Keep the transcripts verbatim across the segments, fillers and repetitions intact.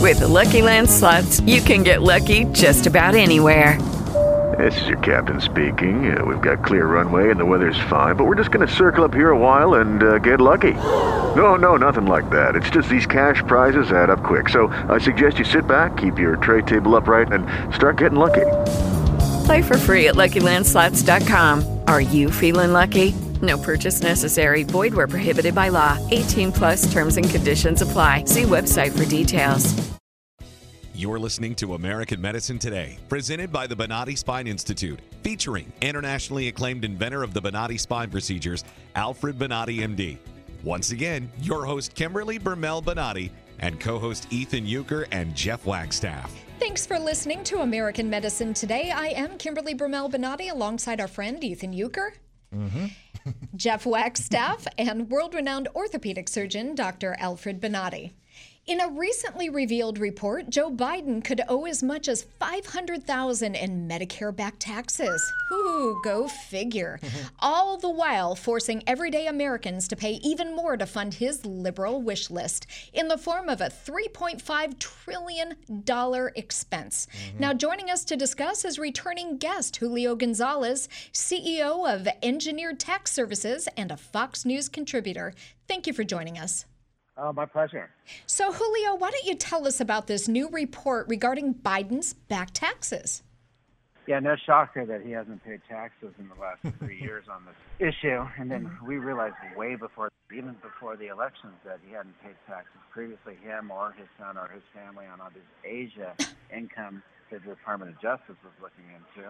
With the Lucky Land Slots, you can get lucky just about anywhere. This is your captain speaking. Uh, we've got clear runway and the weather's fine, but we're just going to circle up here a while and uh, get lucky. No, no, nothing like that. It's just these cash prizes add up quick. So I suggest you sit back, keep your tray table upright, and start getting lucky. Play for free at Lucky Land Slots dot com. Are you feeling lucky? No purchase necessary. Void where prohibited by law. eighteen plus terms and conditions apply. See website for details. You're listening to American Medicine Today, presented by the Bonati Spine Institute, featuring internationally acclaimed inventor of the Bonati Spine procedures, Alfred Bonati, M D. Once again, your host, Kimberly Bermel Bonati, and co-host Ethan Euchre and Jeff Wagstaff. Thanks for listening to American Medicine Today. I am Kimberly Bermel Bonati alongside our friend Ethan Euchre, Mm-hmm. Jeff Wagstaff, and world-renowned orthopedic surgeon Doctor Alfred Bonati. In a recently revealed report, Joe Biden could owe as much as five hundred thousand dollars in Medicare-backed taxes. Ooh, go figure. All the while forcing everyday Americans to pay even more to fund his liberal wish list in the form of a three point five trillion dollars expense. Mm-hmm. Now, joining us to discuss is returning guest Julio Gonzalez, C E O of Engineered Tax Services and a Fox News contributor. Thank you for joining us. Oh, my pleasure. So, Julio, why don't you tell us about this new report regarding Biden's back taxes? Yeah, no shocker that he hasn't paid taxes in the last three years on this issue. And then we realized way before, even before the elections, that he hadn't paid taxes previously, him or his son or his family, on all this Asia income that the Department of Justice was looking into.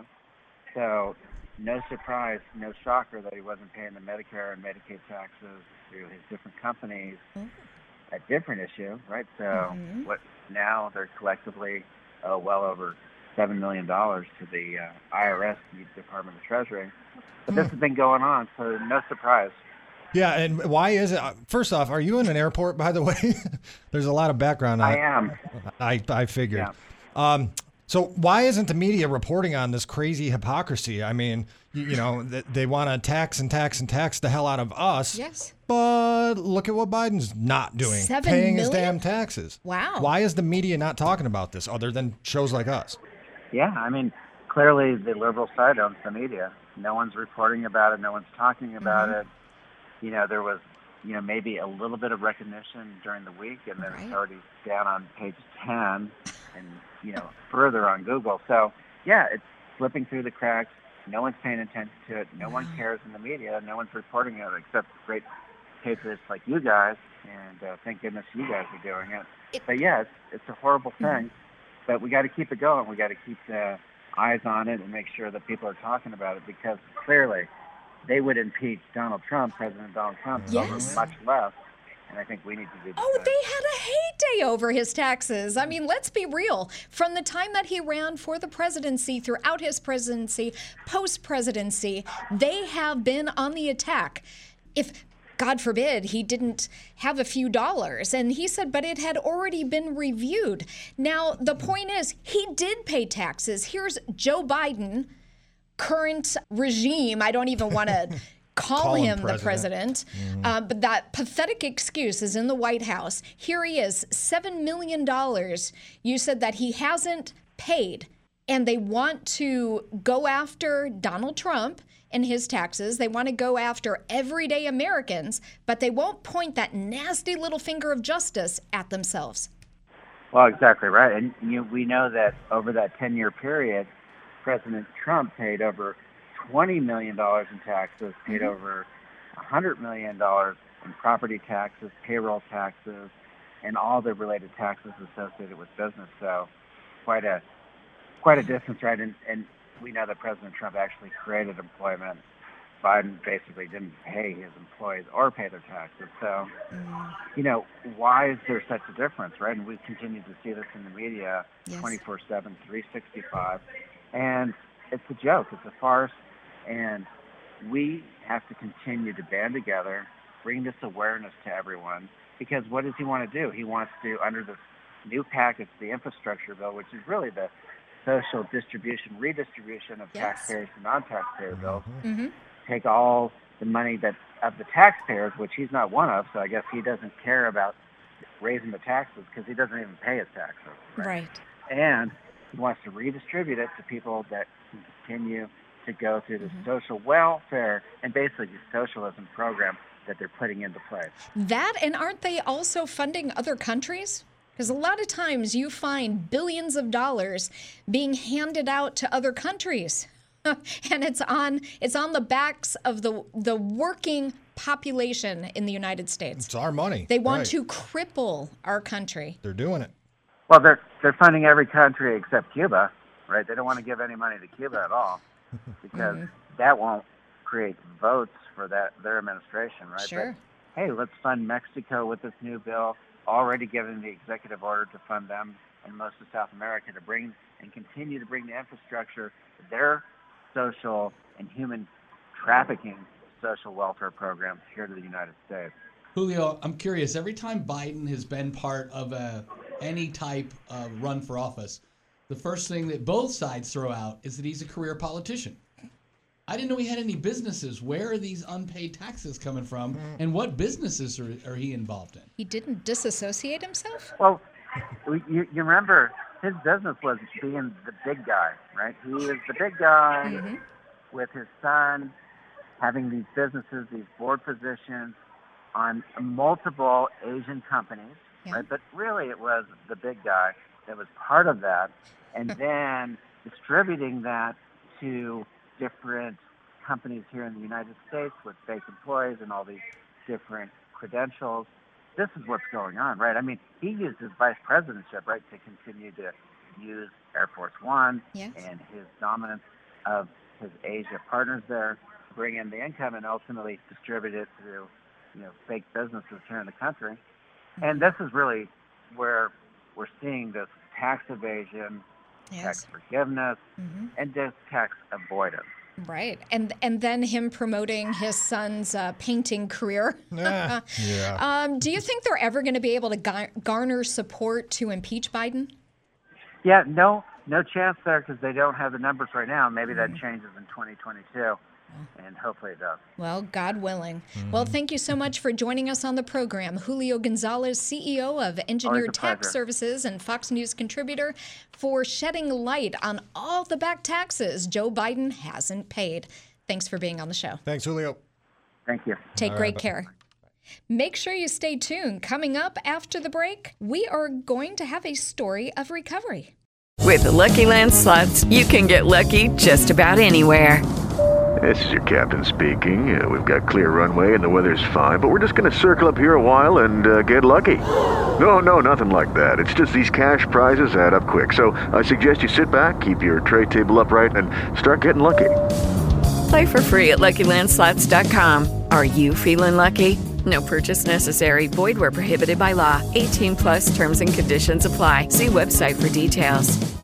So, no surprise, no shocker that he wasn't paying the Medicare and Medicaid taxes through his different companies. Mm-hmm. A different issue, right? So mm-hmm. what now they're collectively uh, well over seven million dollars to the uh, I R S, the Department of Treasury. But this has been going on, so no surprise. Yeah, and why is it? First off, are you in an airport, by the way? There's a lot of background on I am. I, I figured. Yeah. Um, so why isn't the media reporting on this crazy hypocrisy? I mean, you, you know, they, they want to tax and tax and tax the hell out of us. Yes. But look at what Biden's not doing, Seven paying his million? damn taxes. Wow. Why is the media not talking about this other than shows like us? Yeah, I mean, clearly the liberal side owns the media. No one's reporting about it. No one's talking about mm-hmm. it. You know, there was, you know, maybe a little bit of recognition during the week, and then right. it's already down on page ten and, you know, further on Google. So, yeah, it's slipping through the cracks. No one's paying attention to it. No wow. one cares in the media. No one's reporting it except great patriots like you guys, and uh, thank goodness you guys are doing it. it but, yeah, it's, it's a horrible thing, mm-hmm. but we got to keep it going. We got to keep the eyes on it and make sure that people are talking about it, because clearly they would impeach Donald Trump, President Donald Trump, yes. much less. And I think we need to do the Oh, same. they had a heyday over his taxes. I mean, let's be real. From the time that he ran for the presidency, throughout his presidency, post-presidency, they have been on the attack. If, God forbid, he didn't have a few dollars. And he said, but it had already been reviewed. Now, the point is, he did pay taxes. Here's Joe Biden, current regime. I don't even want to call, call him, him president. the president. Mm-hmm. Uh, but that pathetic excuse is in the White House. Here he is, seven million dollars. You said that he hasn't paid, and they want to go after Donald Trump and his taxes. They want to go after everyday Americans, but they won't point that nasty little finger of justice at themselves. Well, exactly right. And you, we know that over that ten-year period, President Trump paid over twenty million dollars in taxes, paid mm-hmm. over one hundred million dollars in property taxes, payroll taxes, and all the related taxes associated with business. So quite a quite a distance, right? And, and we know that President Trump actually created employment. Biden basically didn't pay his employees or pay their taxes. So, mm. you know, why is there such a difference, right? And we continue to see this in the media yes. twenty-four seven, three sixty-five. And it's a joke. It's a farce. And we have to continue to band together, bring this awareness to everyone, because what does he want to do? He wants to, under this new package, the infrastructure bill, which is really the social distribution, redistribution of yes. taxpayers to non-taxpayer bills, mm-hmm. take all the money that of the taxpayers, which he's not one of, so I guess he doesn't care about raising the taxes because he doesn't even pay his taxes. Right. And he wants to redistribute it to people that can continue to go through the mm-hmm. social welfare and basically the socialism program that they're putting into place. That, and aren't they also funding other countries? Because a lot of times you find billions of dollars being handed out to other countries. And it's on it's on the backs of the the working population in the United States. It's our money. They want right. to cripple our country. They're doing it. Well, they're they're funding every country except Cuba, right? They don't want to give any money to Cuba at all because mm-hmm. that won't create votes for that their administration, right? Sure. But, hey, let's fund Mexico with this new bill, already given the executive order to fund them and most of South America to bring and continue to bring the infrastructure, their social and human trafficking social welfare programs here to the United States. Julio, I'm curious, every time Biden has been part of a, any type of run for office, the first thing that both sides throw out is that he's a career politician. I didn't know he had any businesses. Where are these unpaid taxes coming from, and what businesses are, are he involved in? He didn't disassociate himself? Well, you, you remember his business was being the big guy, right? He is the big guy mm-hmm. with his son, having these businesses, these board positions on multiple Asian companies, yeah. right? But really it was the big guy that was part of that, and then distributing that to different companies here in the United States with fake employees and all these different credentials. This is what's going on, right? I mean, he used his vice presidentship, right, to continue to use Air Force One yes. and his dominance of his Asia partners there, bring in the income and ultimately distribute it through, you know, fake businesses here in the country. Mm-hmm. And this is really where we're seeing this tax evasion, yes. tax forgiveness, mm-hmm. and this tax avoidance. Right. And and then him promoting his son's uh, painting career. yeah. yeah. Um, do you think they're ever going to be able to gar- garner support to impeach Biden? Yeah, no no chance there because they don't have the numbers right now. Maybe mm-hmm. that changes in twenty twenty-two. And hopefully it does. Well, God willing. Mm-hmm. Well, thank you so much for joining us on the program. Julio Gonzalez, C E O of Engineered Tax Services and Fox News contributor, for shedding light on all the back taxes Joe Biden hasn't paid. Thanks for being on the show. Thanks, Julio. Thank you. Take all great right, care. Make sure you stay tuned. Coming up after the break, we are going to have a story of recovery. With the Lucky Land Slots, you can get lucky just about anywhere. This is your captain speaking. Uh, we've got clear runway and the weather's fine, but we're just going to circle up here a while and uh, get lucky. No, no, nothing like that. It's just these cash prizes add up quick. So I suggest you sit back, keep your tray table upright, and start getting lucky. Play for free at Lucky Land Slots dot com. Are you feeling lucky? No purchase necessary. Void where prohibited by law. eighteen plus terms and conditions apply. See website for details.